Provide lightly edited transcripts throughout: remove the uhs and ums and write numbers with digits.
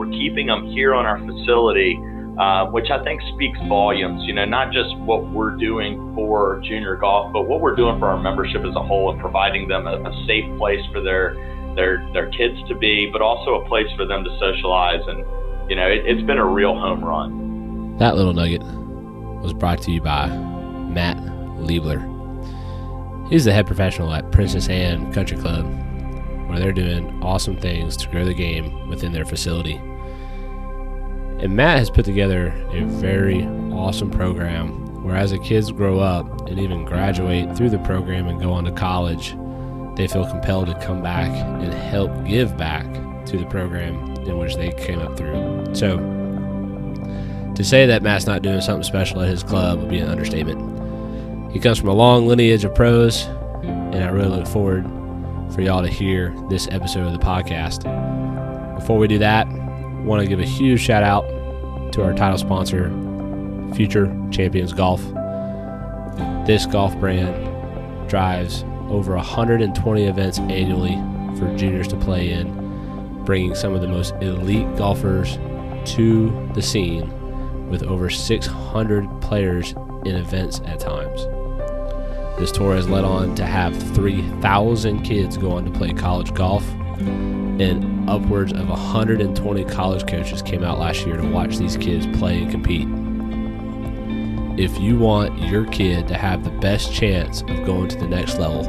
we're keeping them here on our facility, which I think speaks volumes, not just what we're doing for junior golf, but what we're doing for our membership as a whole and providing them a safe place for their kids to be, but also a place for them to socialize. And, it's been a real home run. That little nugget was brought to you by Matt Liebler. He's the head professional at Princess Anne Country Club, where they're doing awesome things to grow the game within their facility. And Matt has put together a very awesome program where as the kids grow up and even graduate through the program and go on to college, they feel compelled to come back and help give back to the program in which they came up through. So to say that Matt's not doing something special at his club would be an understatement. He comes from a long lineage of pros, and I really look forward for y'all to hear this episode of the podcast. Before we do that, I want to give a huge shout out to our title sponsor, Future Champions Golf. This golf brand drives over 120 events annually for juniors to play in, bringing some of the most elite golfers to the scene with over 600 players in events at times. This tour has led on to have 3,000 kids go on to play college golf, and upwards of 120 college coaches came out last year to watch these kids play and compete. If you want your kid to have the best chance of going to the next level,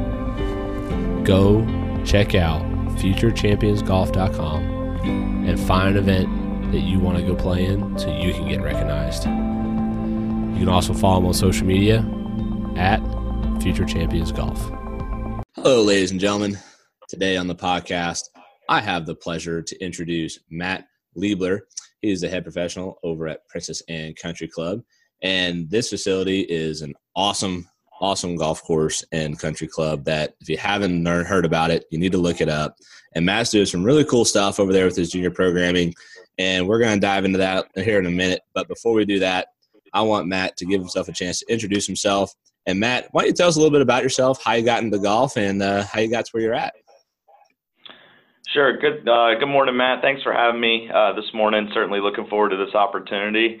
go check out futurechampionsgolf.com and find an event that you want to go play in so you can get recognized. You can also follow them on social media at Future Champions Golf. Hello, ladies and gentlemen. Today on the podcast, I have the pleasure to introduce Matt Liebler. He is the head professional over at Princess Anne Country Club. And this facility is an awesome golf course and country club that if you haven't heard about it, you need to look it up. And Matt's doing some really cool stuff over there with his junior programming. And we're going to dive into that here in a minute. But before we do that, I want Matt to give himself a chance to introduce himself. And Matt, why don't you tell us a little bit about yourself, how you got into golf, and how you got to where you're at? Sure. Good morning, Matt. Thanks for having me this morning. Certainly looking forward to this opportunity.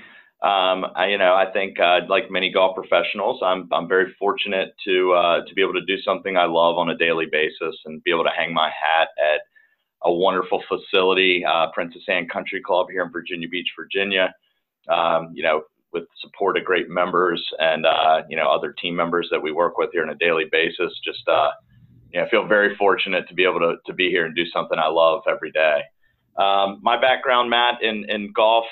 I think like many golf professionals, I'm very fortunate to be able to do something I love on a daily basis and be able to hang my hat at a wonderful facility, Princess Anne Country Club here in Virginia Beach, Virginia. With support of great members and other team members that we work with here on a daily basis. Just I feel very fortunate to be able to be here and do something I love every day. My background, Matt, in golf.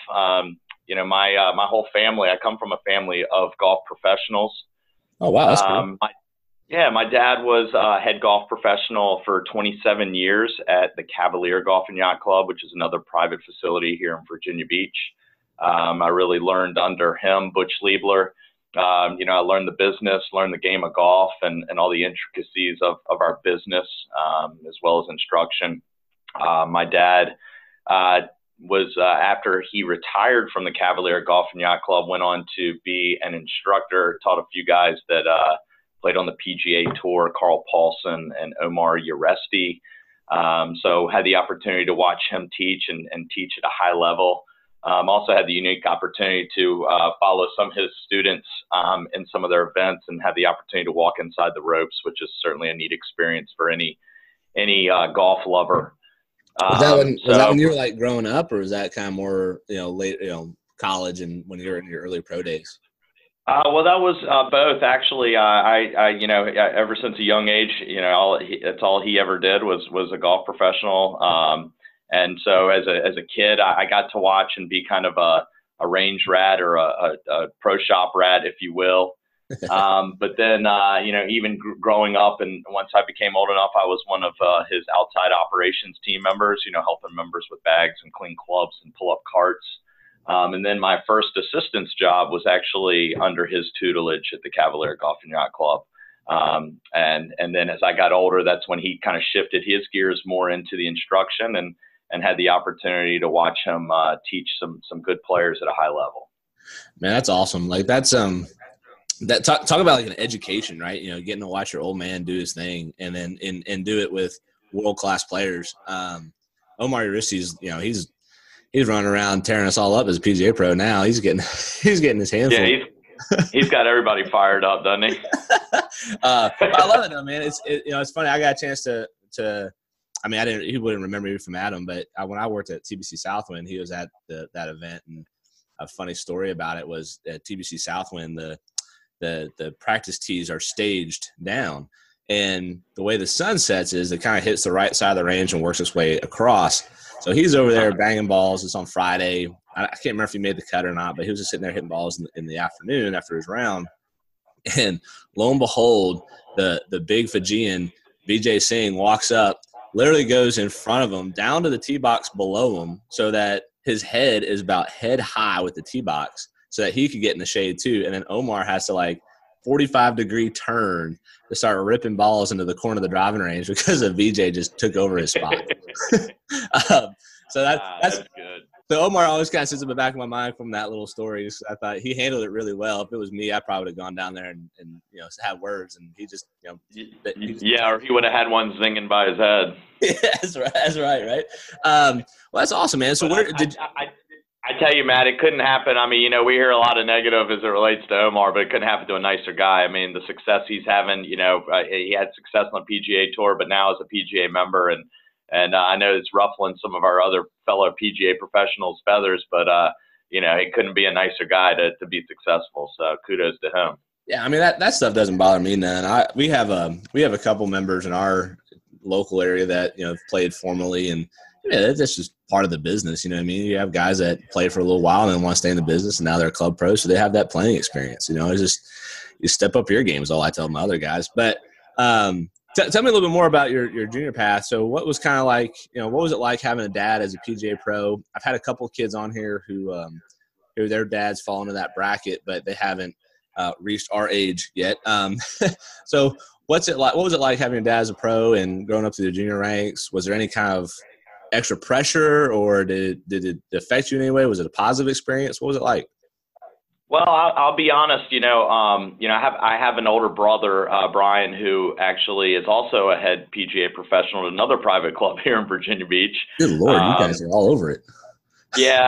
My whole family, I come from a family of golf professionals. Oh, wow. That's cool. My dad was a head golf professional for 27 years at the Cavalier Golf and Yacht Club, which is another private facility here in Virginia Beach. I really learned under him, Butch Liebler. I learned the business, learned the game of golf and all the intricacies of our business, as well as instruction. My dad was after he retired from the Cavalier Golf and Yacht Club, went on to be an instructor, taught a few guys that played on the PGA Tour, Carl Paulson and Omar Uresti. So had the opportunity to watch him teach and teach at a high level. Also had the unique opportunity to follow some of his students in some of their events and had the opportunity to walk inside the ropes, which is certainly a neat experience for any golf lover. Was that when you were like growing up, or was that kind of more late college and when you were in your early pro days? Well, that was both actually. I ever since a young age, that's all he ever did was a golf professional. And so as a kid, I got to watch and be kind of a range rat or a pro shop rat, if you will. But then, even growing up and once I became old enough, I was one of his outside operations team members, helping members with bags and clean clubs and pull up carts. And then my first assistant's job was actually under his tutelage at the Cavalier Golf and Yacht Club. And then as I got older, that's when he kind of shifted his gears more into the instruction and had the opportunity to watch him teach some good players at a high level. Man, that's awesome. Like that's talk about like an education, right? Getting to watch your old man do his thing and then and do it with world-class players. Omar Uristi's, he's running around tearing us all up as a PGA pro now. He's getting his hands full. Yeah, he's got everybody fired up, doesn't he? I love it though, man. It's funny. I got a chance to I mean, he wouldn't remember me from Adam, but when I worked at TBC Southwind, he was at that event, and a funny story about it was at TBC Southwind, the practice tees are staged down, and the way the sun sets is it kind of hits the right side of the range and works its way across. So he's over there banging balls. It's on Friday. I can't remember if he made the cut or not, but he was just sitting there hitting balls in the afternoon after his round. And lo and behold, the big Fijian, Vijay Singh, walks up, literally goes in front of him, down to the tee box below him, so that his head is about head high with the tee box, so that he could get in the shade too. And then Omar has to 45-degree turn to start ripping balls into the corner of the driving range because of VJ just took over his spot. So that's good. So Omar always kind of sits in the back of my mind from that little story. So I thought he handled it really well. If it was me, I probably would have gone down there and had words, and he just or he would have had one zinging by his head. Yeah, that's right. Well, that's awesome, man. So I tell you, Matt, it couldn't happen. I mean, we hear a lot of negative as it relates to Omar, but it couldn't happen to a nicer guy. I mean, the success he's having, he had success on the PGA Tour, but now as a PGA member, and I know it's ruffling some of our other fellow PGA professionals' feathers, but, it couldn't be a nicer guy to be successful. So kudos to him. Yeah, I mean, that stuff doesn't bother me none. We have a couple members in our local area that, played formally, and that's just part of the business. You know what I mean? You have guys that play for a little while and then want to stay in the business, and now they're club pros, so they have that playing experience. It's just you step up your game is all I tell my other guys. But tell me a little bit more about your junior path. So what was kind of like, what was it like having a dad as a PGA pro? I've had a couple of kids on here who their dads fall into that bracket, but they haven't reached our age yet. So what was it like having a dad as a pro and growing up through the junior ranks? Was there any kind of extra pressure, or did it affect you in any way? Was it a positive experience? What was it like? Well, I'll be honest. I have an older brother, Brian, who actually is also a head PGA professional at another private club here in Virginia Beach. Good Lord, you guys are all over it. Yeah,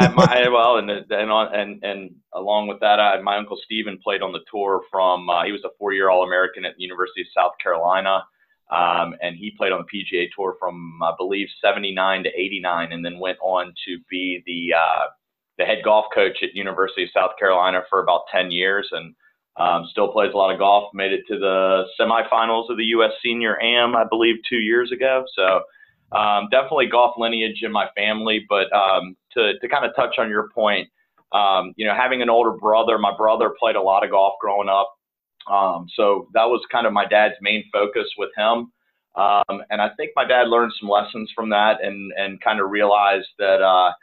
and along with that, my uncle Steven played on the tour he was a 4-year All-American at the University of South Carolina. And he played on the PGA Tour from, I believe, 79 to 89, and then went on to be the head golf coach at University of South Carolina for about 10 years, and still plays a lot of golf. Made it to the semifinals of the U.S. Senior Am, I believe, 2 years ago. So definitely golf lineage in my family. But to kind of touch on your point, having an older brother, my brother played a lot of golf growing up. So that was kind of my dad's main focus with him. And I think my dad learned some lessons from that and kind of realized that,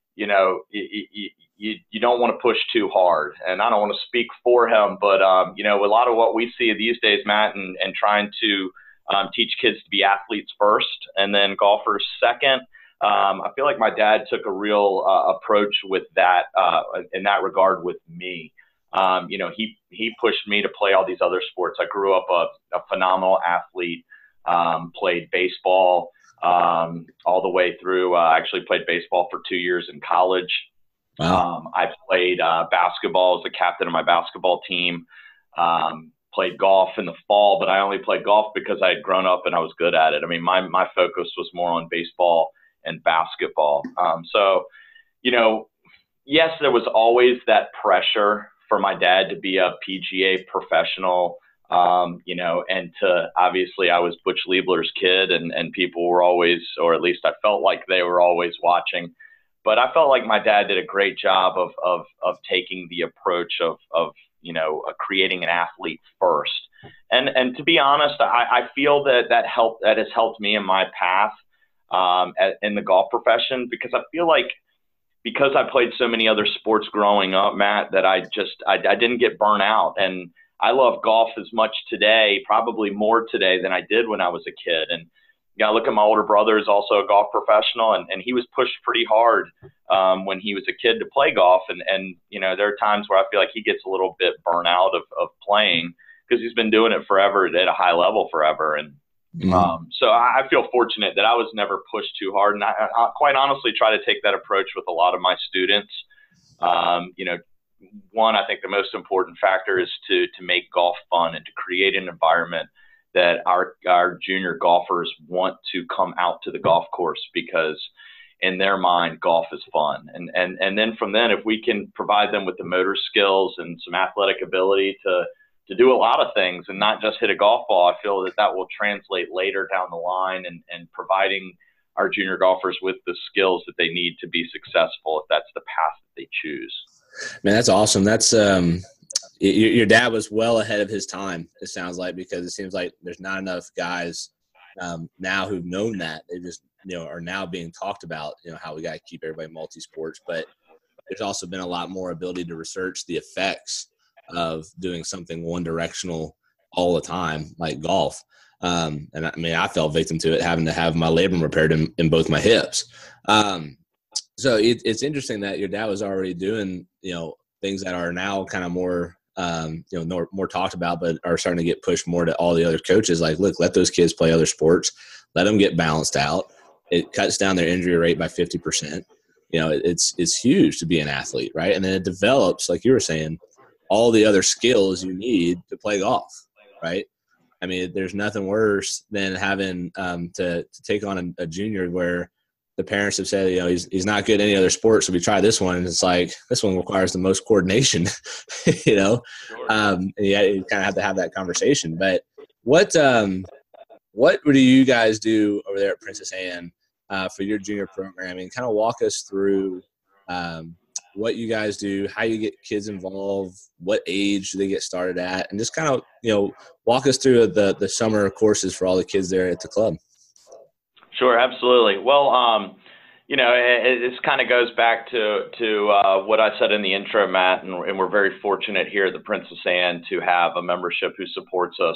you don't want to push too hard. And I don't want to speak for him, but, a lot of what we see these days, Matt, and trying to teach kids to be athletes first and then golfers second. I feel like my dad took a real approach with that in that regard with me. He pushed me to play all these other sports. I grew up a phenomenal athlete, played baseball all the way through. Actually played baseball for 2 years in college. Wow. I played basketball as the captain of my basketball team. Played golf in the fall, but I only played golf because I had grown up and I was good at it. I mean, my focus was more on baseball and basketball. Yes, there was always that pressure for my dad to be a PGA professional, and obviously I was Butch Liebler's kid, and people were always, or at least I felt like they were always watching. But I felt like my dad did a great job of taking the approach of creating an athlete first. And to be honest, I feel that has helped me in my path in the golf profession, because I feel like, because I played so many other sports growing up, Matt, that I didn't get burnt out. And I love golf as much today, probably more today than I did when I was a kid. And look at my older brother, is also a golf professional, and he was pushed pretty hard when he was a kid to play golf. And there are times where I feel like he gets a little bit burnt out of playing, because he's been doing it forever at a high level forever. And Mm-hmm. So I feel fortunate that I was never pushed too hard, and I quite honestly try to take that approach with a lot of my students. You know, one, I think the most important factor is to make golf fun and to create an environment that our junior golfers want to come out to the golf course, because in their mind, golf is fun. And then from then, if we can provide them with the motor skills and some athletic ability to do a lot of things and not just hit a golf ball, I feel that will translate later down the line and providing our junior golfers with the skills that they need to be successful if that's the path that they choose. Man, that's awesome. That's your dad was well ahead of his time, it sounds like, because it seems like there's not enough guys now who've known that. They just, are now being talked about, how we got to keep everybody multi-sports. But there's also been a lot more ability to research the effects of doing something one-directional all the time, like golf. And I mean, I fell victim to it, having to have my labrum repaired in both my hips. So it's interesting that your dad was already doing, things that are now kind of more, more talked about, but are starting to get pushed more to all the other coaches. Like, look, let those kids play other sports, let them get balanced out. It cuts down their injury rate by 50%. It's huge to be an athlete, right? And then it develops, like you were saying, all the other skills you need to play golf, right? I mean, there's nothing worse than having to take on a junior where the parents have said, he's not good at any other sport, so we try this one, and it's like, this one requires the most coordination, and you kind of have to have that conversation. But what do you guys do over there at Princess Anne for your junior programming? Kind of walk us through what you guys do, how you get kids involved, what age do they get started at, and just kind of, walk us through the summer courses for all the kids there at the club. Sure, absolutely. Well, this kind of goes back to what I said in the intro, Matt, and we're very fortunate here at the Princess Anne to have a membership who supports us,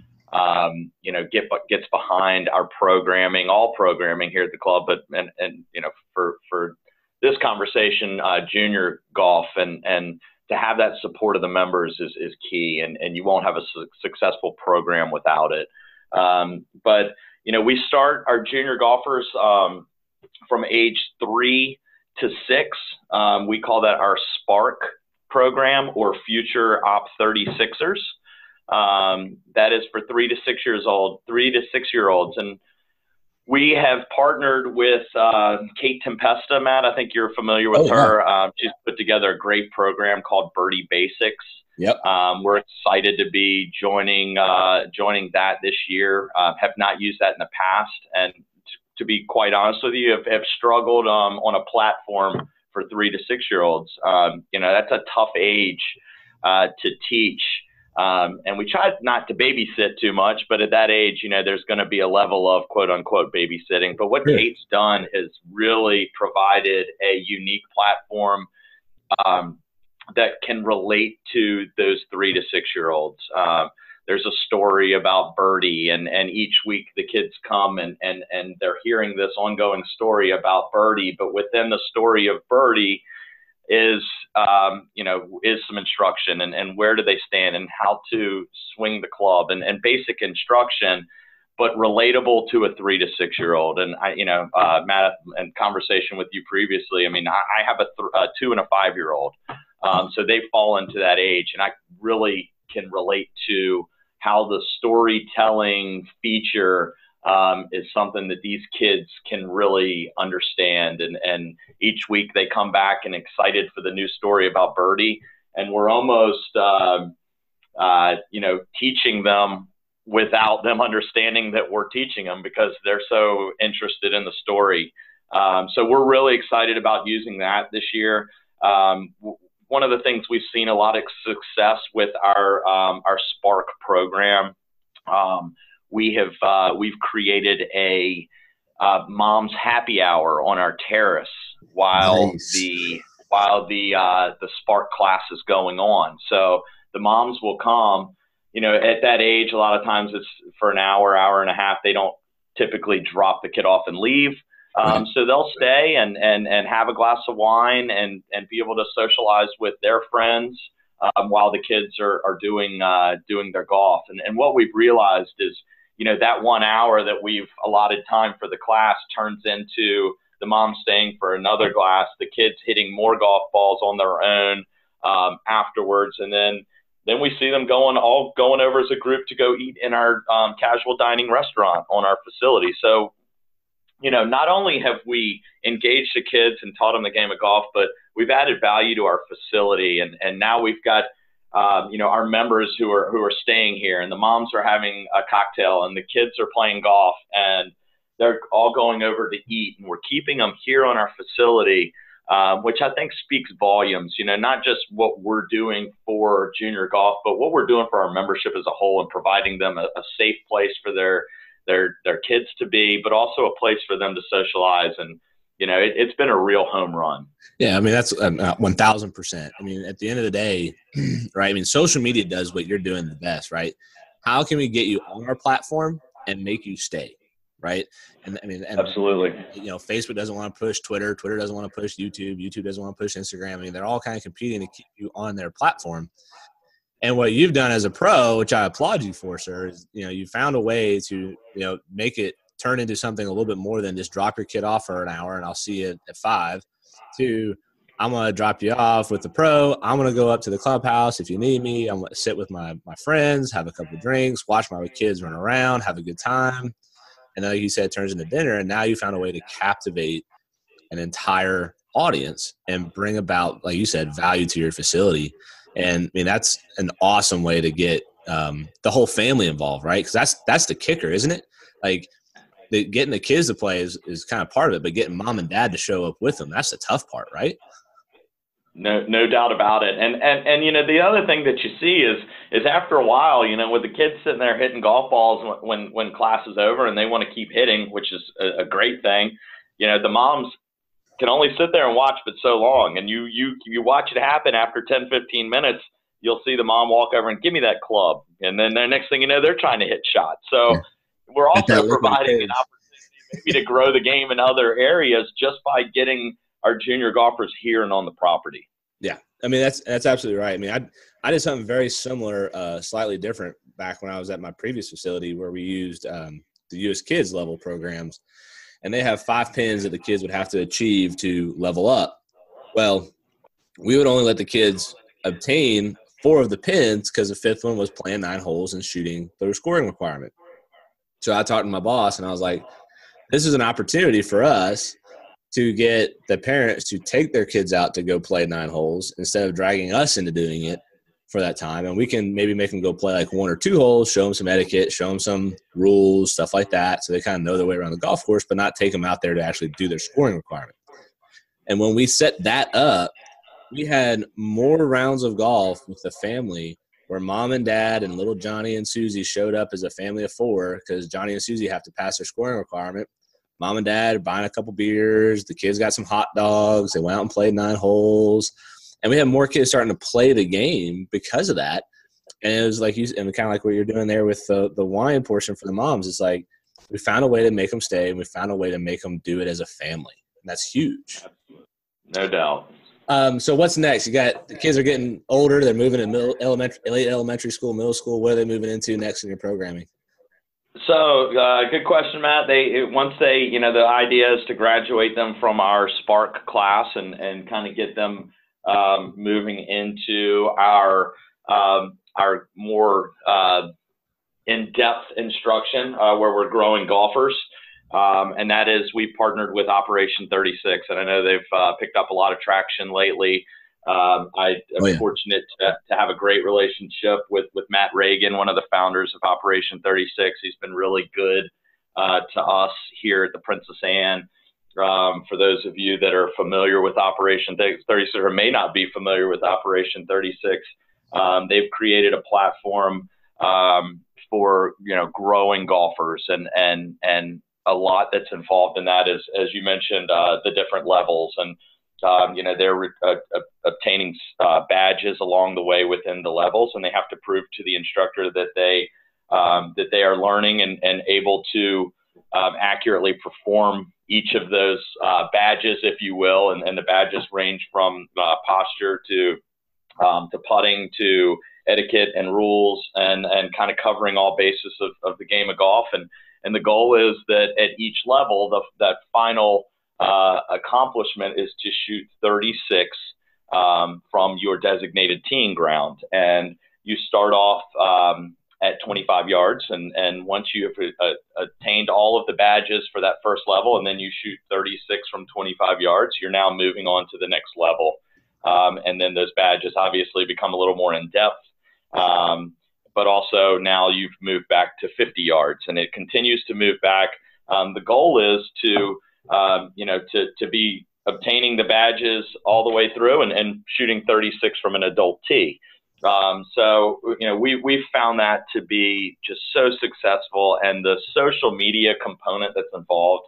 gets behind our programming, all programming here at the club, but for this conversation, junior golf, and to have that support of the members is key, and you won't have a successful program without it. But we start our junior golfers from age 3 to 6. We call that our Spark program, or Future Op 36ers. That is for 3 to 6 year olds. And we have partnered with Kate Tempesta, Matt. I think you're familiar with her. Yeah. She's put together a great program called Birdie Basics. Yep. We're excited to be joining that this year. Have not used that in the past, and to be quite honest with you, have struggled on a platform for 3 to 6 year olds. That's a tough age to teach. And we tried not to babysit too much, but at that age, there's going to be a level of quote unquote babysitting. But what Kate's done is really provided a unique platform that can relate to those 3 to 6 year olds. There's a story about Birdie, and each week the kids come and they're hearing this ongoing story about Birdie, but within the story of Birdie is some instruction and where do they stand and how to swing the club and basic instruction, but relatable to a 3 to 6 year old. And Matt, in conversation with you previously, I have a 2 and a 5 year old. So they fall into that age, and I really can relate to how the storytelling feature is something that these kids can really understand. And each week they come back and excited for the new story about Birdie. And we're almost, teaching them without them understanding that we're teaching them, because they're so interested in the story. So we're really excited about using that this year. One of the things we've seen a lot of success with our Spark program. We've created a mom's happy hour on our terrace while the Spark class is going on. So the moms will come. At that age, a lot of times it's for an hour, hour and a half. They don't typically drop the kid off and leave. So they'll stay and have a glass of wine and be able to socialize with their friends while the kids are doing their golf. And what we've realized is that 1 hour that we've allotted time for the class turns into the mom staying for another class, the kids hitting more golf balls on their own afterwards. And then we see them going over as a group to go eat in our casual dining restaurant on our facility. So, not only have we engaged the kids and taught them the game of golf, but we've added value to our facility. And now we've got, our members who are staying here, and the moms are having a cocktail and the kids are playing golf, and they're all going over to eat, and we're keeping them here on our facility, which I think speaks volumes, not just what we're doing for junior golf, but what we're doing for our membership as a whole, and providing them a safe place for their kids to be, but also a place for them to socialize. And, it's been a real home run. Yeah. I mean, that's 1000%. I mean, at the end of the day, right. I mean, social media does what you're doing the best, right? How can we get you on our platform and make you stay? Right. And I mean, absolutely. Facebook doesn't want to push Twitter. Twitter doesn't want to push YouTube. YouTube doesn't want to push Instagram. I mean, they're all kind of competing to keep you on their platform. And what you've done as a pro, which I applaud you for, sir, is, you found a way to, make it turn into something a little bit more than just drop your kid off for an hour and I'll see you at 5 to I'm going to drop you off with the pro. I'm going to go up to the clubhouse if you need me. I'm going to sit with my friends, have a couple of drinks, watch my kids run around, have a good time. And then, like you said, it turns into dinner. And now you found a way to captivate an entire audience and bring about, like you said, value to your facility. And I mean, that's an awesome way to get the whole family involved, right? Because that's the kicker, isn't it? Like getting the kids to play is kind of part of it, but getting mom and dad to show up with them, that's the tough part, right? No doubt about it. And the other thing that you see is after a while, with the kids sitting there hitting golf balls when class is over and they want to keep hitting, which is a great thing, the moms can only sit there and watch but so long. And you watch it happen after 10, 15 minutes, you'll see the mom walk over and give me that club. And then the next thing you know, they're trying to hit shots. So we're also providing an opportunity maybe to grow the game in other areas just by getting our junior golfers here and on the property. Yeah. I mean, that's absolutely right. I mean, I did something very similar, slightly different back when I was at my previous facility where we used the U.S. Kids level programs, and they have 5 pins that the kids would have to achieve to level up. Well, we would only let the kids obtain 4 of the pins because the 5th one was playing 9 holes and shooting their scoring requirement. So I talked to my boss, and I was like, this is an opportunity for us to get the parents to take their kids out to go play 9 holes instead of dragging us into doing it for that time. And we can maybe make them go play like 1 or 2 holes, show them some etiquette, show them some rules, stuff like that, so they kind of know their way around the golf course, but not take them out there to actually do their scoring requirement. And when we set that up, we had more rounds of golf with the family where mom and dad and little Johnny and Susie showed up as a family of 4 because Johnny and Susie have to pass their scoring requirement. Mom and dad are buying a couple beers. The kids got some hot dogs. They went out and played 9 holes. And we had more kids starting to play the game because of that. And it was like and kind of like what you're doing there with the wine portion for the moms. It's like we found a way to make them stay, and we found a way to make them do it as a family. And that's huge. No doubt. So what's next? You got the kids are getting older. They're moving to late elementary school, middle school. What are they moving into next in your programming? So good question, Matt. Once they, the idea is to graduate them from our Spark class and kind of get them moving into our more in-depth instruction where we're growing golfers. And that is, we partnered with Operation 36, and I know they've picked up a lot of traction lately. I'm fortunate to have a great relationship with Matt Reagan, one of the founders of Operation 36. He's been really good to us here at the Princess Anne. For those of you that are familiar with Operation 36 or may not be familiar with Operation 36, they've created a platform for growing golfers, and a lot that's involved in that is, as you mentioned, the different levels, and they're obtaining badges along the way within the levels, and they have to prove to the instructor that they are learning and able to accurately perform each of those badges, if you will, and the badges range from posture to putting to etiquette and rules and kind of covering all bases of the game of golf. And the goal is that at each level, that final accomplishment is to shoot 36 from your designated teeing ground. And you start off at 25 yards. And once you have attained all of the badges for that first level, and then you shoot 36 from 25 yards, you're now moving on to the next level. And then those badges obviously become a little more in depth. But also now you've moved back to 50 yards, and it continues to move back. The goal is to be obtaining the badges all the way through and shooting 36 from an adult tee. So we've found that to be just so successful, and the social media component that's involved.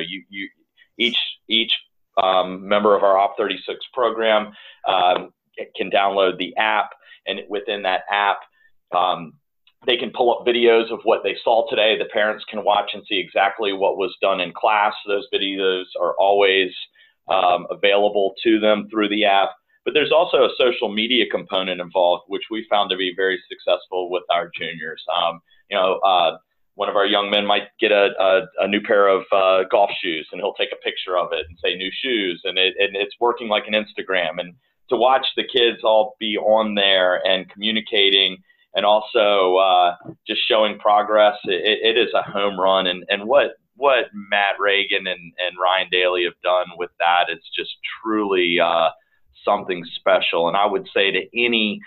Each member of our OP36 program can download the app, and within that app, they can pull up videos of what they saw today. The parents can watch and see exactly what was done in class. Those videos are always available to them through the app. But there's also a social media component involved, which we found to be very successful with our juniors. One of our young men might get a new pair of golf shoes, and he'll take a picture of it and say new shoes, and it's working like an Instagram. And to watch the kids all be on there and communicating, and also just showing progress, it is a home run. And what Matt Reagan and Ryan Daly have done with that is just truly something special. And I would say to any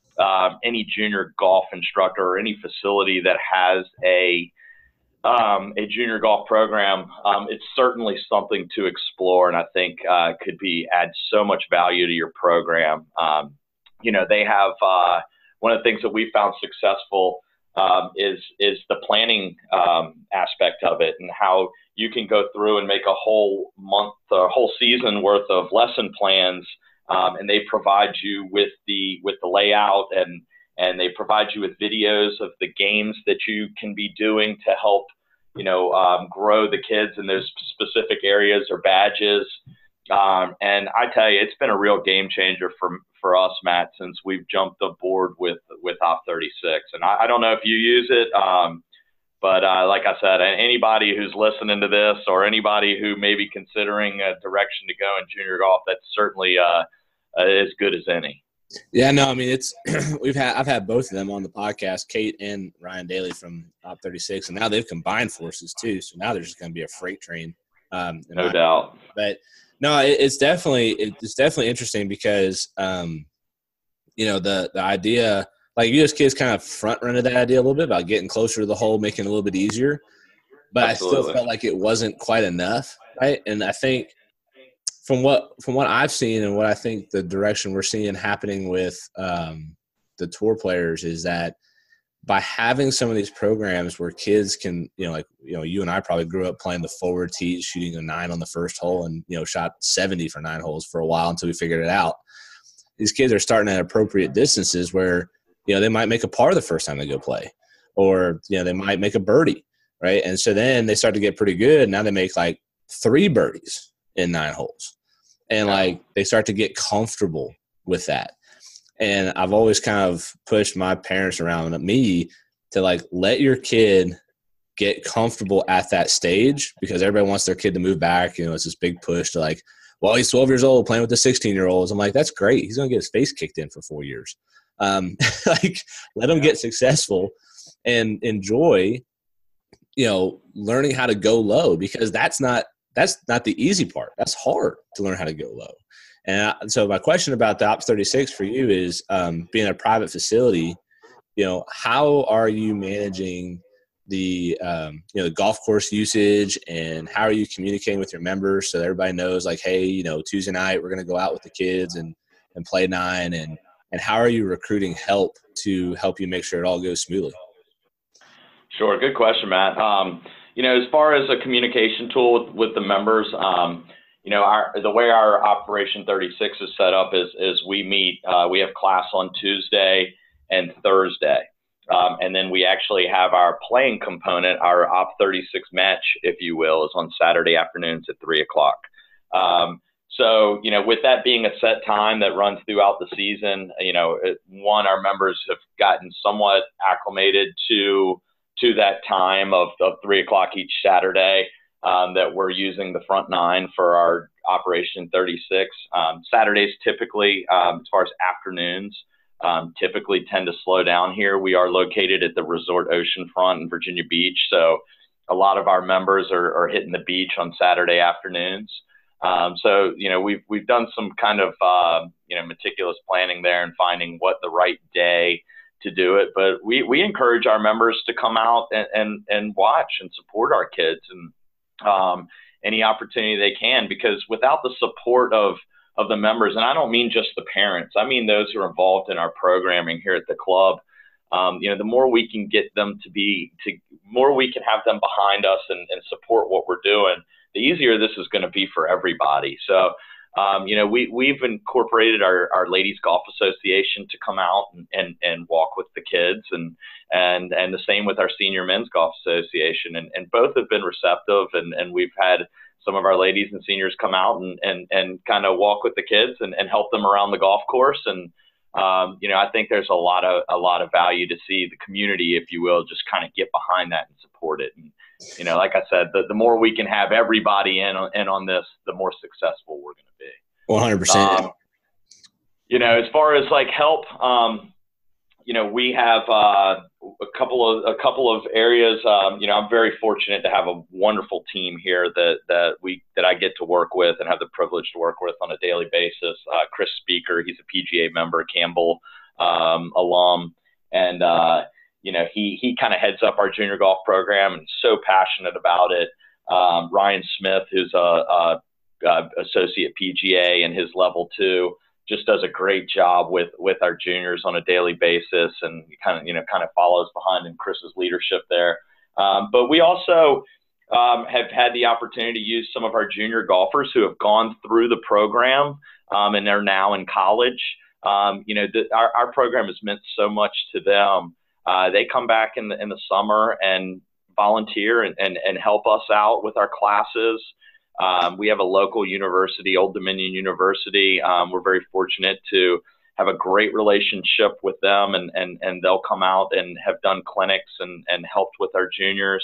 junior golf instructor or any facility that has a junior golf program, it's certainly something to explore, and I think could add so much value to your program. They have one of the things that we found successful is the planning aspect of it, and how you can go through and make a whole month, a whole season worth of lesson plans. And they provide you with the layout, and they provide you with videos of the games that you can be doing to help, grow the kids in those specific areas or badges. And I tell you, it's been a real game changer for us, Matt, since we've jumped aboard with OP36. And I don't know if you use it, but like I said, anybody who's listening to this, or anybody who may be considering a direction to go in junior golf, that's certainly as good as any. Yeah, no, I mean, it's I've had both of them on the podcast, Kate and Ryan Daly from OP36, and now they've combined forces too. So now there's just going to be a freight train. No doubt. But no, it's definitely interesting because the idea, like, you as kids kind of front running that idea a little bit about getting closer to the hole, making it a little bit easier. But absolutely. I still felt like it wasn't quite enough, right? And I think from what I've seen, and what I think the direction we're seeing happening with the tour players, is that by having some of these programs where kids can, you and I probably grew up playing the forward tee, shooting a 9 on the first hole, and shot 70 for 9 holes for a while until we figured it out. These kids are starting at appropriate distances where they might make a par the first time they go play, or they might make a birdie, right? And so then they start to get pretty good. Now they make like 3 birdies in 9 holes, and like they start to get comfortable with that. And I've always kind of pushed my parents around me to like let your kid get comfortable at that stage, because everybody wants their kid to move back. It's this big push to like, well, he's 12 years old playing with the 16-year-olds. I'm like, that's great. He's going to get his face kicked in for 4 years. Like, let him get successful and enjoy, learning how to go low, because that's not the easy part. That's hard to learn how to go low. And so my question about the OP36 for you is, being a private facility, how are you managing the golf course usage, and how are you communicating with your members so that everybody knows, like, hey, Tuesday night we're going to go out with the kids and play 9, and how are you recruiting help to help you make sure it all goes smoothly? Sure. Good question, Matt. As far as a communication tool with the members, the way our Operation 36 is set up is we meet, we have class on Tuesday and Thursday. And then we actually have our playing component, our OP36 match, if you will, is on Saturday afternoons at 3 o'clock. So, with that being a set time that runs throughout the season, our members have gotten somewhat acclimated to that time of 3:00 each Saturday, that we're using the front nine for our Operation 36. Saturdays typically, as far as afternoons, typically tend to slow down here. We are located at the resort oceanfront in Virginia Beach, so a lot of our members are hitting the beach on Saturday afternoons. So we've done some kind of meticulous planning there and finding what the right day to do it. But we encourage our members to come out and watch and support our kids and any opportunity they can, because without the support of the members, and I don't mean just the parents, I mean those who are involved in our programming here at the club, the more we can get them more we can have them behind us and support what we're doing, the easier this is going to be for everybody. So, we've incorporated our Ladies Golf Association to come out and walk with the kids, and the same with our Senior Men's Golf Association, and both have been receptive, and we've had some of our ladies and seniors come out and kind of walk with the kids and help them around the golf course. And I think there's a lot of value to see the community, if you will, just kind of get behind that and support it. And like I said, the more we can have everybody in on this, the more successful we're going to be. 100%. As far as like help, we have a couple of areas. I'm very fortunate to have a wonderful team here that I get to work with and have the privilege to work with on a daily basis. Chris Speaker, he's a PGA member, Campbell alum, and he kind of heads up our junior golf program and so passionate about it. Ryan Smith, who's a associate PGA and his level 2, just does a great job with our juniors on a daily basis, and kind of follows behind in Chris's leadership there. But we also have had the opportunity to use some of our junior golfers who have gone through the program and they're now in college. Our program has meant so much to them. They come back in the summer and volunteer and help us out with our classes. We have a local university, Old Dominion University. We're very fortunate to have a great relationship with them, and they'll come out and have done clinics and helped with our juniors.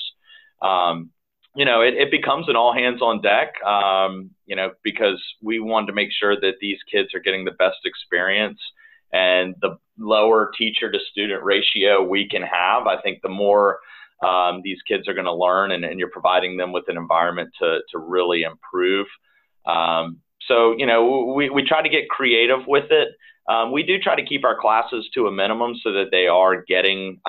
It becomes an all hands on deck, because we wanted to make sure that these kids are getting the best experience, and the lower teacher to student ratio we can have, I think the more these kids are going to learn, and you're providing them with an environment to really improve. So we try to get creative with it. We do try to keep our classes to a minimum so that they are getting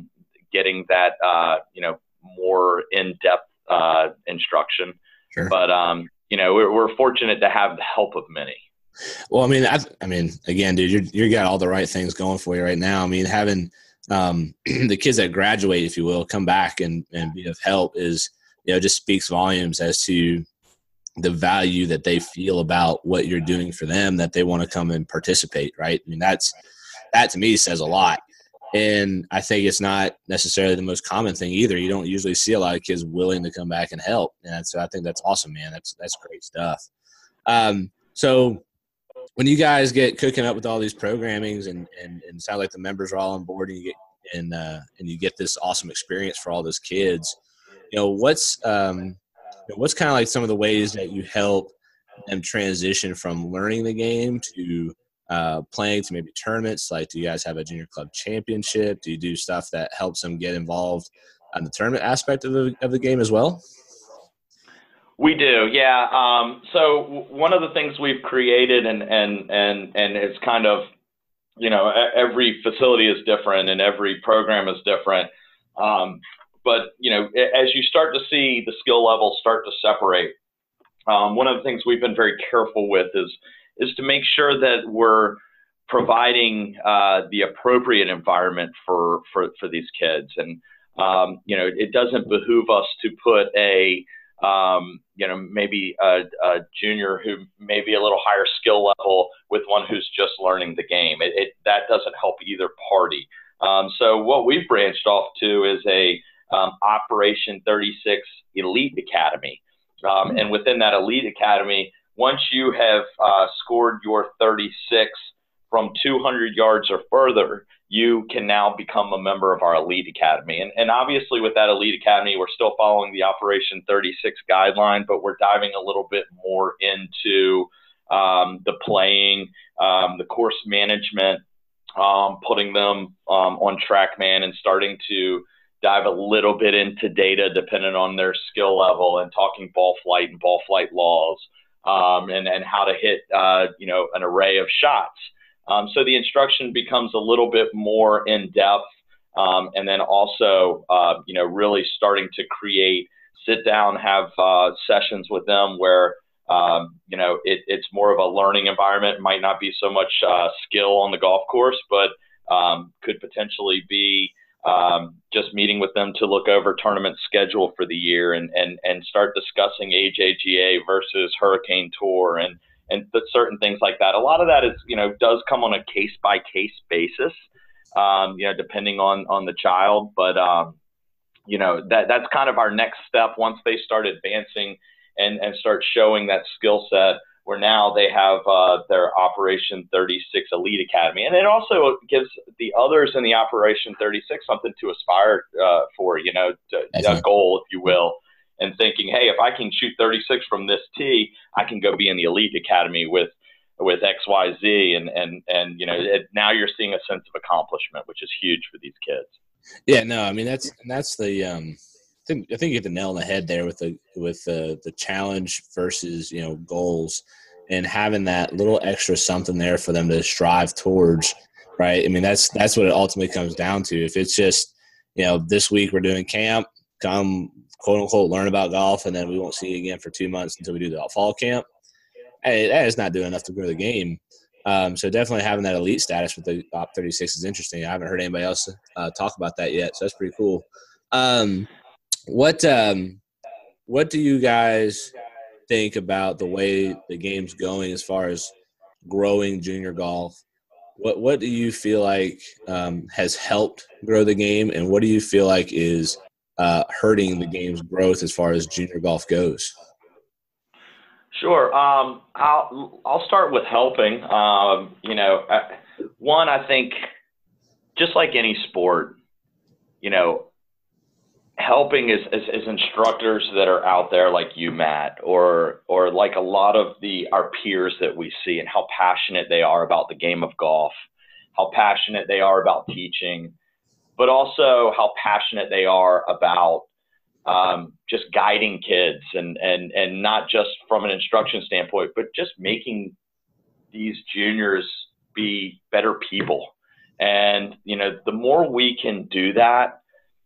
that more in-depth instruction. Sure. But we're fortunate to have the help of many. Well, I mean, again, dude, you got all the right things going for you right now. I mean, having the kids that graduate, if you will, come back and be of help is, just speaks volumes as to the value that they feel about what you're doing for them, that they want to come and participate. Right. I mean, that to me says a lot. And I think it's not necessarily the most common thing either. You don't usually see a lot of kids willing to come back and help. And so I think that's awesome, man. That's great stuff. So when you guys get cooking up with all these programmings and it sounds like the members are all on board, and you get this awesome experience for all those kids, what's kind of like some of the ways that you help them transition from learning the game to playing to maybe tournaments? Like, do you guys have a junior club championship? Do you do stuff that helps them get involved on the tournament aspect of the game as well? We do, yeah. So one of the things we've created, and it's kind of, every facility is different and every program is different. But as you start to see the skill levels start to separate, one of the things we've been very careful with is to make sure that we're providing the appropriate environment for these kids. And it doesn't behoove us to put maybe a junior who may be a little higher skill level with one who's just learning the game. That doesn't help either party. So what we've branched off to is a Operation 36 Elite Academy. And within that Elite Academy, once you have scored your 36 from 200 yards or further, you can now become a member of our Elite Academy. And obviously with that Elite Academy, we're still following the Operation 36 guideline, but we're diving a little bit more into the playing, the course management, putting them on TrackMan and starting to dive a little bit into data depending on their skill level, and talking ball flight and ball flight laws, and how to hit, an array of shots. So the instruction becomes a little bit more in depth, and then also, really starting to sit down, have sessions with them where, it's more of a learning environment. It might not be so much skill on the golf course, but could potentially be just meeting with them to look over tournament schedule for the year, and start discussing AJGA versus Hurricane Tour and certain things like that. A lot of that is, does come on a case-by-case basis, depending on the child. But, that's kind of our next step once they start advancing and start showing that skill set, where now they have their Operation 36 Elite Academy. And it also gives the others in the Operation 36 something to aspire for, a goal, if you will. And thinking, hey, if I can shoot 36 from this tee, I can go be in the Elite Academy with XYZ, and now you're seeing a sense of accomplishment, which is huge for these kids. Yeah, no, I mean that's the I think you hit the nail on the head there with the challenge versus goals, and having that little extra something there for them to strive towards, right? I mean that's what it ultimately comes down to. If it's just this week we're doing camp, come quote unquote learn about golf, and then we won't see you again for 2 months until we do the fall camp. Hey, that is not doing enough to grow the game. So definitely having that elite status with the Op 36 is interesting. I haven't heard anybody else talk about that yet, so that's pretty cool. What do you guys think about the way the game's going as far as growing junior golf? What do you feel like has helped grow the game, and what do you feel like is hurting the game's growth as far as junior golf goes? Sure. I'll start with helping. One, I think, just like any sport, helping is instructors that are out there like you, Matt, or like a lot of our peers that we see, and how passionate they are about the game of golf, how passionate they are about teaching, but also how passionate they are about just guiding kids, and not just from an instruction standpoint, but just making these juniors be better people. And, the more we can do that,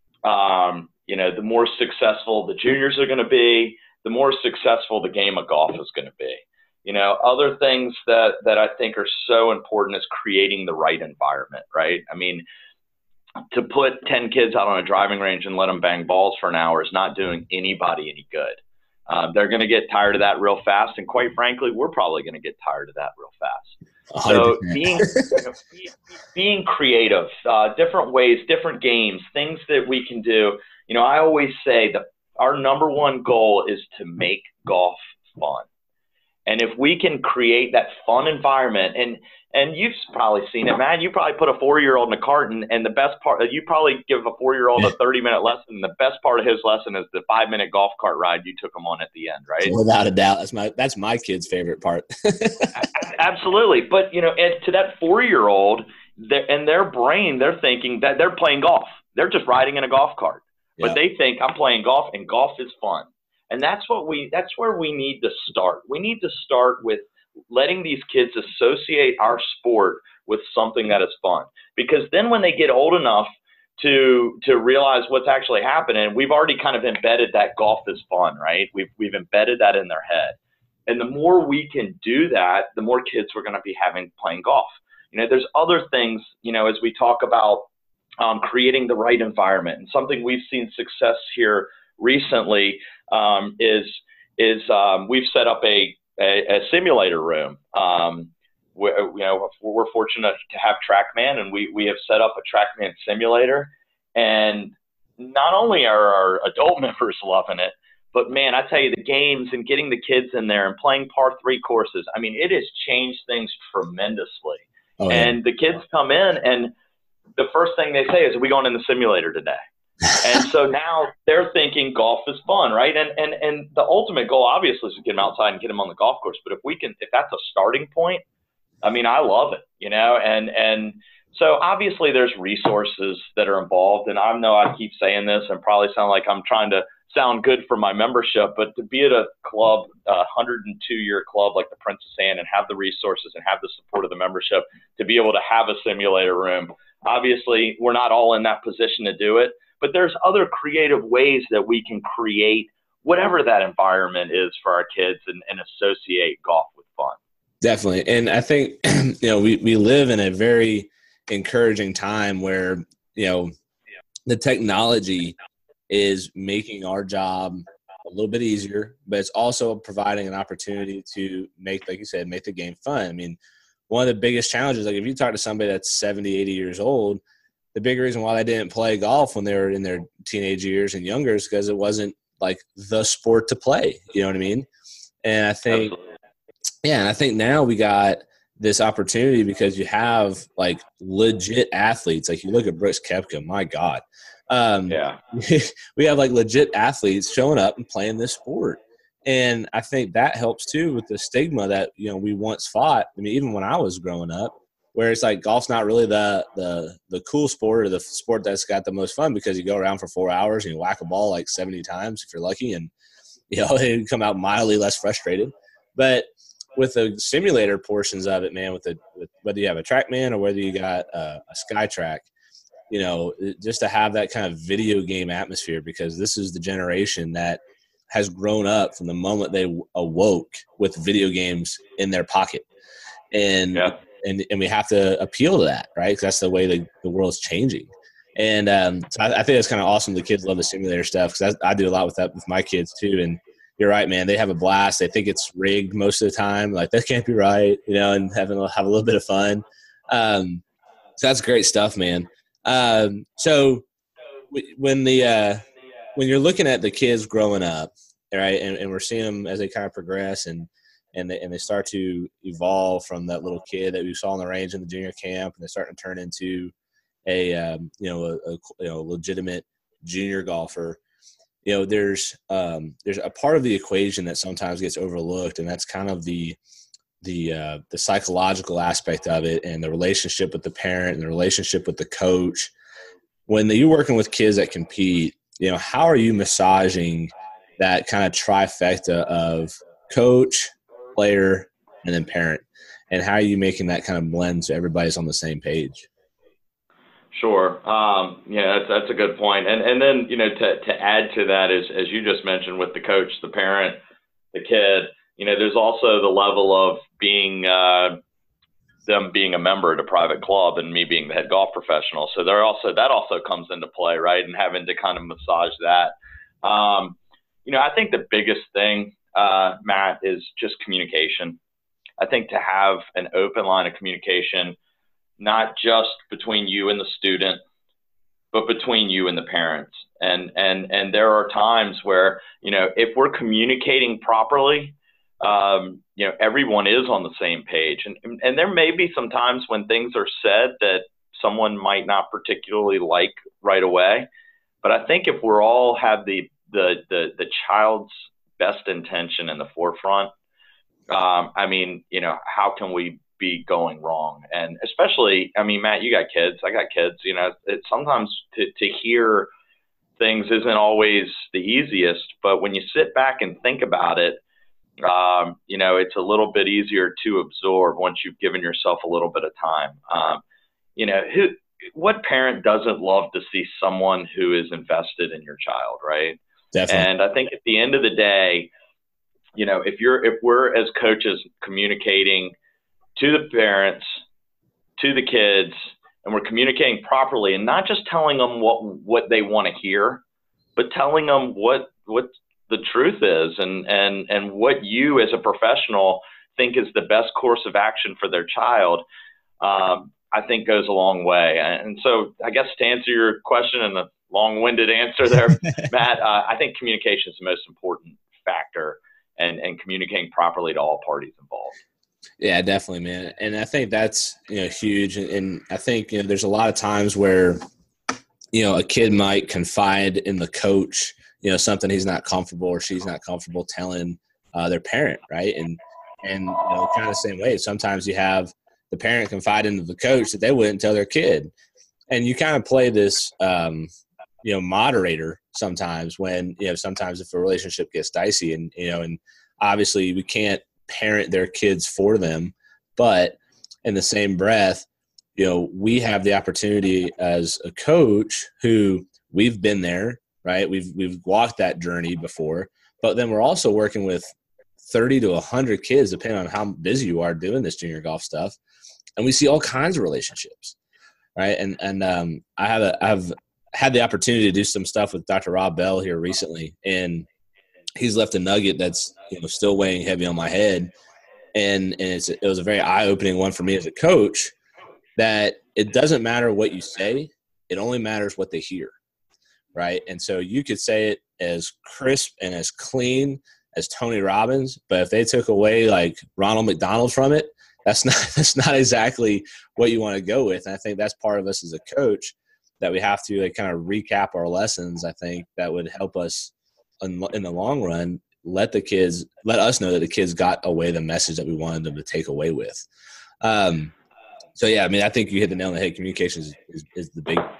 the more successful the juniors are going to be, the more successful the game of golf is going to be. Other things that I think are so important is creating the right environment, right? I mean, to put 10 kids out on a driving range and let them bang balls for an hour is not doing anybody any good. They're going to get tired of that real fast. And quite frankly, we're probably going to get tired of that real fast. 100%. So being creative, different ways, different games, things that we can do. I always say that our number one goal is to make golf fun. And if we can create that fun environment, and you've probably seen it, man, you probably put a 4-year-old in a cart, and the best part, you probably give a 4-year-old a 30-minute lesson, and the best part of his lesson is the 5-minute golf cart ride you took him on at the end, right? Without a doubt. That's my kid's favorite part. Absolutely. But, and to that 4-year-old, in their brain, they're thinking that they're playing golf. They're just riding in a golf cart. Yeah. But they think I'm playing golf, and golf is fun. And that's where we need to start. We need to start with letting these kids associate our sport with something that is fun. Because then when they get old enough to realize what's actually happening, we've already kind of embedded that golf is fun, right? We've embedded that in their head. And the more we can do that, the more kids we're going to be having playing golf. There's other things, as we talk about creating the right environment. And something we've seen success here recently is we've set up a simulator room. We're fortunate to have TrackMan, and we have set up a TrackMan simulator. And not only are our adult members loving it, But man, I tell you, the games and getting the kids in there and playing par 3 courses, I mean, it has changed things tremendously. Oh, yeah. And the kids come in and the first thing they say is, "Are we going in the simulator today?" And so now they're thinking golf is fun, right? And the ultimate goal obviously is to get them outside and get them on the golf course. But if that's a starting point, I mean, I love it, and so obviously there's resources that are involved. And I know I keep saying this and probably sound like I'm trying to sound good for my membership, but to be at a club, a 102-year club like the Princess Anne, and have the resources and have the support of the membership to be able to have a simulator room, obviously we're not all in that position to do it, but there's other creative ways that we can create whatever that environment is for our kids and associate golf with fun. Definitely. And I think, we live in a very encouraging time where, the technology is making our job a little bit easier, but it's also providing an opportunity to make, like you said, make the game fun. I mean, one of the biggest challenges, like if you talk to somebody that's 70, 80 years old, the big reason why they didn't play golf when they were in their teenage years and younger is because it wasn't like the sport to play. You know what I mean? And I think, I think now we got this opportunity because you have like legit athletes. Like you look at Brooks Koepka, my God. We have like legit athletes showing up and playing this sport. And I think that helps too with the stigma that, we once fought. I mean, even when I was growing up, where it's like golf's not really the cool sport or the sport that's got the most fun, because you go around for 4 hours and you whack a ball like 70 times if you're lucky, and you come out mildly less frustrated. But with the simulator portions of it, man, with whether you have a TrackMan or whether you got a SkyTrack, just to have that kind of video game atmosphere, because this is the generation that has grown up from the moment they awoke with video games in their pocket. And we have to appeal to that, right? Because that's the way the world's changing. And so I think it's kind of awesome. The kids love the simulator stuff, because I do a lot with that with my kids too. And you're right, man. They have a blast. They think it's rigged most of the time. Like, that can't be right, and have a little bit of fun. So that's great stuff, man. So when you're looking at the kids growing up, right, and we're seeing them as they kind of progress and they start to evolve from that little kid that we saw on the range in the junior camp, and they're starting to turn into a legitimate junior golfer. There's a part of the equation that sometimes gets overlooked, and that's kind of the psychological aspect of it, and the relationship with the parent and the relationship with the coach. When you're working with kids that compete, how are you massaging that kind of trifecta of coach, player, and then parent? And how are you making that kind of blend so everybody's on the same page? Sure. That's a good point. And then, to add to that is, as you just mentioned, with the coach, the parent, the kid, there's also the level of being them being a member at a private club and me being the head golf professional. So that also comes into play, right? And having to kind of massage that. I think the biggest thing, Matt, is just communication. I think to have an open line of communication, not just between you and the student, but between you and the parents. And there are times where, if we're communicating properly, everyone is on the same page. And there may be some times when things are said that someone might not particularly like right away. But I think if we're all have the child's best intention in the forefront, how can we be going wrong? And especially, Matt, you got kids, I got kids, sometimes to hear things isn't always the easiest, but when you sit back and think about it, it's a little bit easier to absorb once you've given yourself a little bit of time. What parent doesn't love to see someone who is invested in your child, right? Definitely. And I think at the end of the day, if we're as coaches communicating to the parents, to the kids, and we're communicating properly, and not just telling them what they want to hear, but telling them what the truth is and what you as a professional think is the best course of action for their child, I think goes a long way. And so I guess to answer your question in long-winded answer there, Matt. I think communication is the most important factor, and communicating properly to all parties involved. Yeah, definitely, man. And I think that's, huge. And I think, there's a lot of times where, a kid might confide in the coach, something he's not comfortable or she's not comfortable telling their parent, right? And kind of the same way. Sometimes you have the parent confide into the coach that they wouldn't tell their kid. And you kind of play this, moderator sometimes when, sometimes if a relationship gets dicey and obviously we can't parent their kids for them, but in the same breath, we have the opportunity as a coach who we've been there, right? We've walked that journey before, but then we're also working with 30 to 100 kids, depending on how busy you are doing this junior golf stuff. And we see all kinds of relationships, right? And I have had the opportunity to do some stuff with Dr. Rob Bell here recently, and he's left a nugget that's still weighing heavy on my head. And it was a very eye-opening one for me as a coach, that it doesn't matter what you say, it only matters what they hear, right? And so you could say it as crisp and as clean as Tony Robbins, but if they took away like Ronald McDonald from it, that's not exactly what you want to go with. And I think that's part of us as a coach, that we have to kind of recap our lessons. I think that would help us in the long run, let us know that the kids got away the message that we wanted them to take away with. So yeah, I mean, I think you hit the nail on the head. Communication is the big.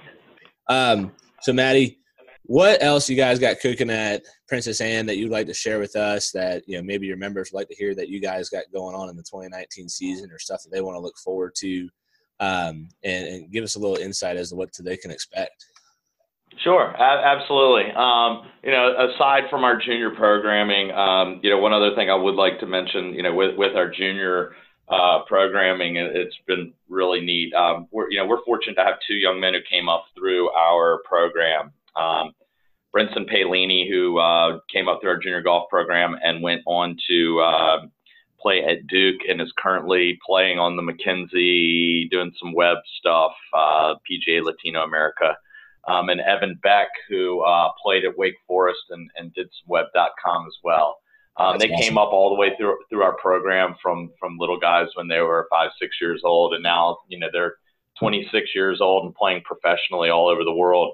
So Maddie, what else you guys got cooking at Princess Anne that you'd like to share with us that, maybe your members would like to hear that you guys got going on in the 2019 season, or stuff that they want to look forward to, and give us a little insight as to what they can expect? Sure, absolutely. Aside from our junior programming, one other thing I would like to mention, with our junior programming, it's been really neat. We're fortunate to have two young men who came up through our program. Brinson Palini, who came up through our junior golf program and went on to play at Duke and is currently playing on the McKenzie, doing some web stuff, PGA Latino America. And Evan Beck, who played at Wake Forest and did some web.com as well. They awesome. Came up all the way through our program from little guys when they were 5, 6 years old, and now they're 26 years old and playing professionally all over the world.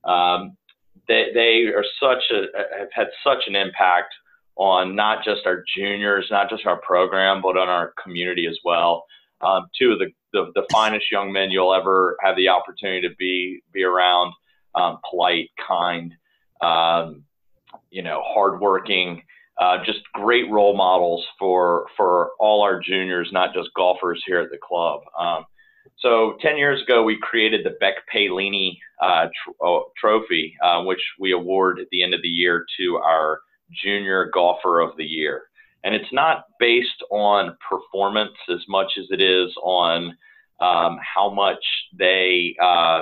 They have had such an impact on not just our juniors, not just our program, but on our community as well. Two of the finest young men you'll ever have the opportunity to be around. Polite, kind, hardworking, just great role models for all our juniors, not just golfers here at the club. So 10 years ago, we created the Beck Palini Trophy, which we award at the end of the year to our Junior Golfer of the Year. And it's not based on performance as much as it is on how much they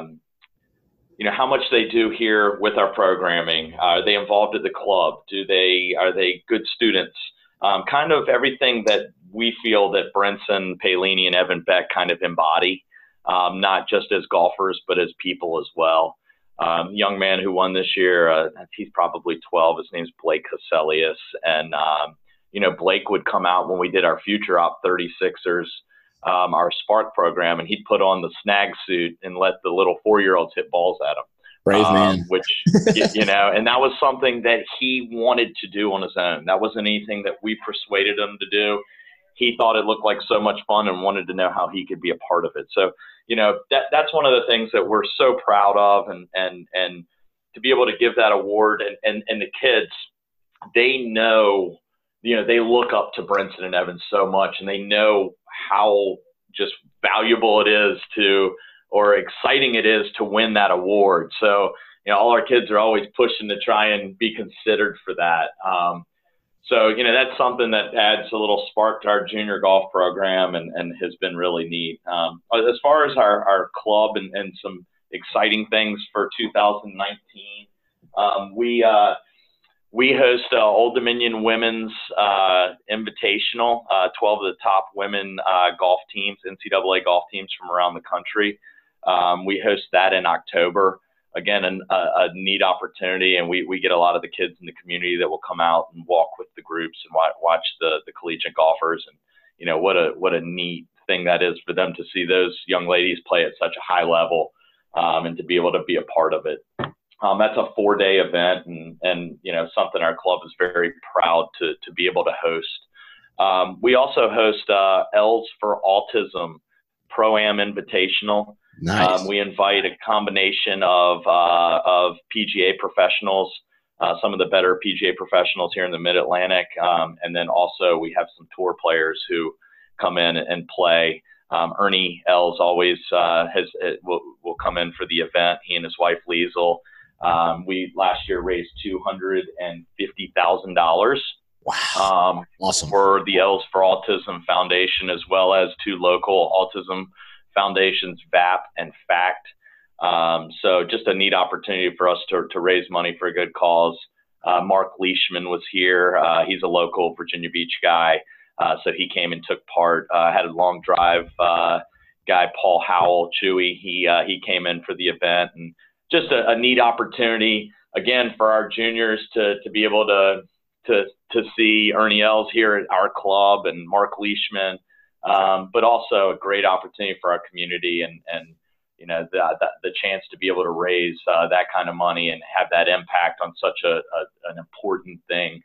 do here with our programming. Are they involved at the club? Are they good students? Kind of everything that we feel that Brinson Palini and Evan Beck kind of embody, not just as golfers, but as people as well. Young man who won this year, he's probably 12. His name's Blake Huselius. And, Blake would come out when we did our Future Op 36ers, our Spark program, and he'd put on the snag suit and let the little 4-year-olds hit balls at him. Brave man. Which, and that was something that he wanted to do on his own. That wasn't anything that we persuaded him to do. He thought it looked like so much fun and wanted to know how he could be a part of it. So, that's one of the things that we're so proud of, and to be able to give that award, and the kids, they know, they look up to Brinson and Evan so much, and they know how just valuable it is or exciting it is to win that award. So, all our kids are always pushing to try and be considered for that. So, that's something that adds a little spark to our junior golf program and has been really neat. As far as our club and some exciting things for 2019, we host Old Dominion Women's Invitational, 12 of the top women golf teams, NCAA golf teams from around the country. We host that in October. again, a neat opportunity, and we get a lot of the kids in the community that will come out and walk with the groups and watch the collegiate golfers. And, you know, what a neat thing that is for them to see those young ladies play at such a high level, and to be able to be a part of it. That's a 4-day event, and you know, something our club is very proud to be able to host. We also host Els for Autism Pro-Am Invitational. Nice. We invite a combination of PGA professionals, some of the better PGA professionals here in the Mid-Atlantic, and then also we have some tour players who come in and play. Ernie Els always will come in for the event. He and his wife Liesel. We last year raised $250,000. Wow. Awesome. For the Els for Autism Foundation, as well as 2 local autism foundations, VAP and FACT. So just a neat opportunity for us to raise money for a good cause. Mark Leishman was here. He's a local Virginia Beach guy. So he came and took part. Had a long drive guy, Paul Howell, Chewy. He came in for the event, and just a neat opportunity again for our juniors to be able to see Ernie Els here at our club and Mark Leishman, but also a great opportunity for our community and you know, the chance to be able to raise that kind of money and have that impact on such an important thing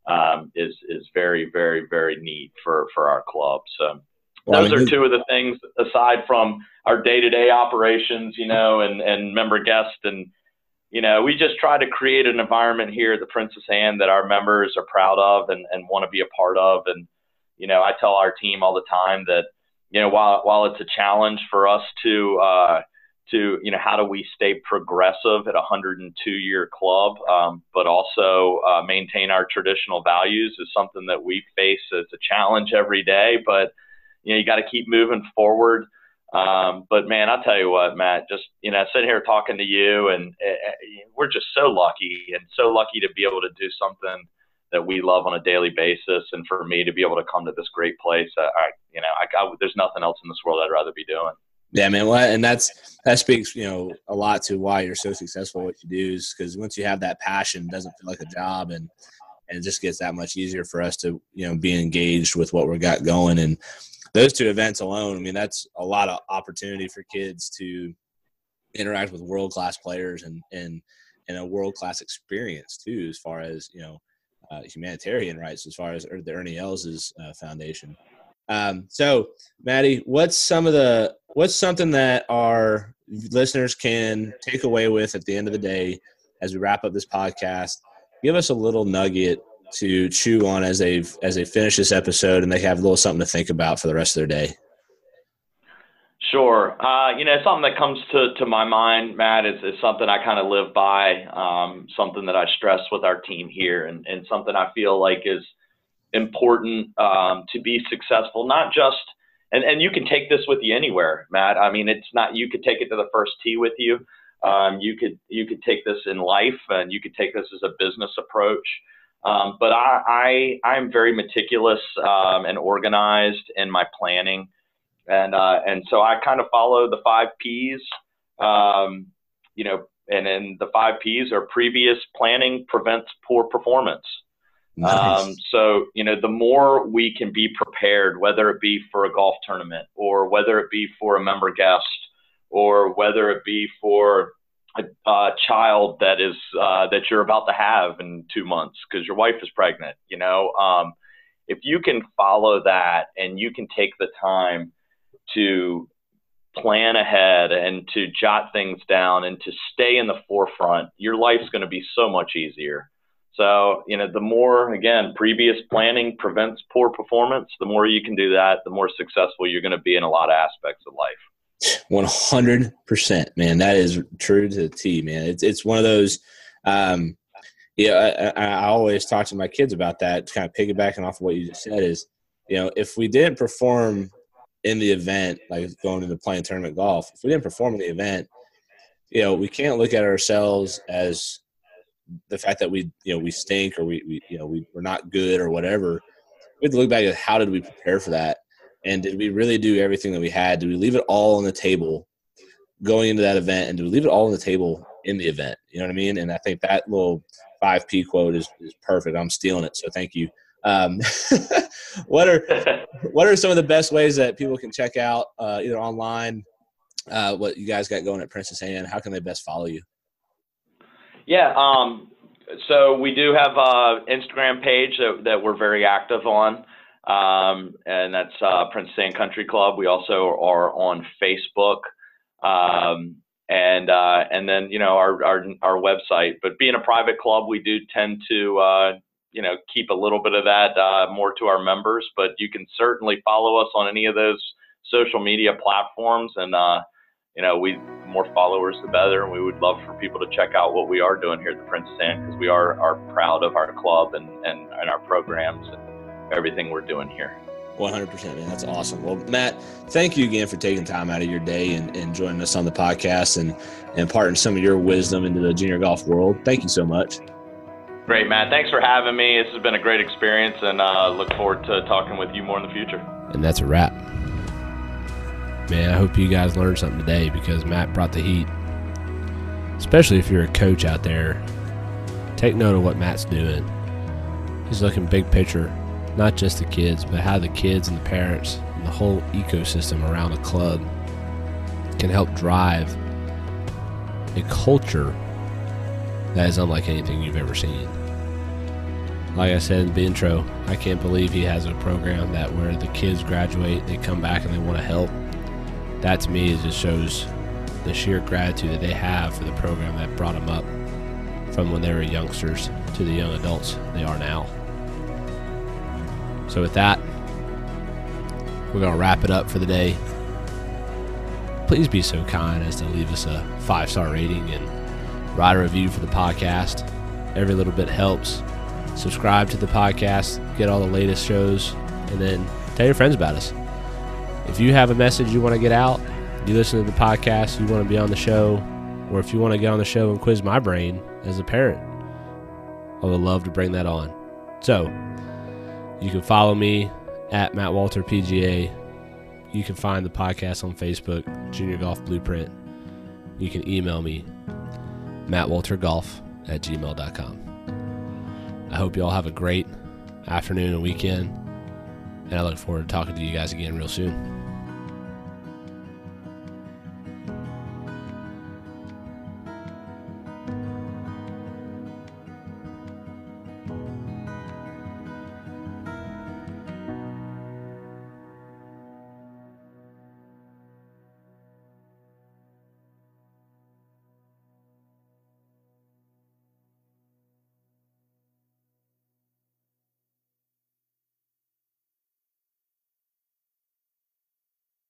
is very, very, very neat for our club. So those are 2 of the things aside from our day-to-day operations, you know, and member guests. And, you know, we just try to create an environment here at the Princess Anne that our members are proud of and want to be a part of. And, you know, I tell our team all the time that, you know, while it's a challenge for us to, you know, how do we stay progressive at a 102-year club, but also maintain our traditional values is something that we face as a challenge every day. But, you know, you got to keep moving forward. But man, I'll tell you what, Matt, just, you know, sitting here talking to you, and we're just so lucky to be able to do something that we love on a daily basis. And for me to be able to come to this great place, there's nothing else in this world I'd rather be doing. Yeah, man. Well, and that speaks, you know, a lot to why you're so successful at what you do, is because once you have that passion, it doesn't feel like a job, and it just gets that much easier for us to, you know, be engaged with what we got going. And those 2 events alone, I mean, that's a lot of opportunity for kids to interact with world-class players and a world-class experience too, as far as, you know, humanitarian rights, as far as the Ernie Els' foundation. So Maddie, what's something that our listeners can take away with at the end of the day as we wrap up this podcast? Give us a little nugget to chew on as they finish this episode, and they have a little something to think about for the rest of their day. Sure. You know, something that comes to my mind, Matt, is something I kind of live by, something that I stress with our team here, and something I feel like is important to be successful, not just, and you can take this with you anywhere, Matt. I mean, it's not, you could take it to the first tee with you. You could take this in life, and you could take this as a business approach. But I'm very meticulous and organized in my planning. And so I kind of follow the 5 Ps, you know, and then the 5 Ps are previous planning prevents poor performance. Nice. So, you know, the more we can be prepared, whether it be for a golf tournament or whether it be for a member guest or whether it be for a child that is that you're about to have in 2 months because your wife is pregnant, you know, if you can follow that and you can take the time to plan ahead and to jot things down and to stay in the forefront, your life's going to be so much easier. So, you know, the more, again, previous planning prevents poor performance, the more you can do that, the more successful you're going to be in a lot of aspects of life. 100%, man. That is true to the T, man. It's one of those, I always talk to my kids about that, kind of piggybacking off of what you just said is, you know, if we didn't perform in the event, like going into playing tournament golf, if we didn't perform in the event, you know, we can't look at ourselves as the fact that we stink or we're not good or whatever. We have to look back at how did we prepare for that, and did we really do everything that we had? Did we leave it all on the table going into that event, and did we leave it all on the table in the event. You know what I mean? And I think that little 5P quote is perfect. I'm stealing it, so thank you. What are some of the best ways that people can check out either online what you guys got going at Princess Anne? How can they best follow you? Yeah, so we do have an Instagram page that we're very active on, and that's Princess Anne Country Club. We also are on Facebook, and then our website. But being a private club, we do tend to keep a little bit of that more to our members. But you can certainly follow us on any of those social media platforms, and the more followers, the better. And we would love for people to check out what we are doing here at the Princess Anne, because we are proud of our club and our programs and everything we're doing here. 100%, man. That's awesome. Well, Matt, thank you again for taking time out of your day and joining us on the podcast and imparting some of your wisdom into the junior golf world. Thank you so much. Great, Matt. Thanks for having me. This has been a great experience, and look forward to talking with you more in the future. And that's a wrap. Man, I hope you guys learned something today, because Matt brought the heat. Especially if you're a coach out there, take note of what Matt's doing. He's looking big picture, not just the kids, but how the kids and the parents and the whole ecosystem around a club can help drive a culture that is unlike anything you've ever seen. Like I said in the intro, I can't believe he has a program that where the kids graduate, they come back and they want to help. That to me just shows the sheer gratitude that they have for the program that brought them up from when they were youngsters to the young adults they are now. So with that, we're going to wrap it up for the day. Please be so kind as to leave us a 5-star rating and write a review for the podcast. Every little bit helps. Subscribe to the podcast, get all the latest shows, and then tell your friends about us. If you have a message you want to get out, you listen to the podcast, you want to be on the show, or if you want to get on the show and quiz my brain as a parent, I would love to bring that on. So, you can follow me at Matt Walter PGA. You can find the podcast on Facebook, Junior Golf Blueprint. You can email me, mattwaltergolf@gmail.com. I hope you all have a great afternoon and weekend, and I look forward to talking to you guys again real soon.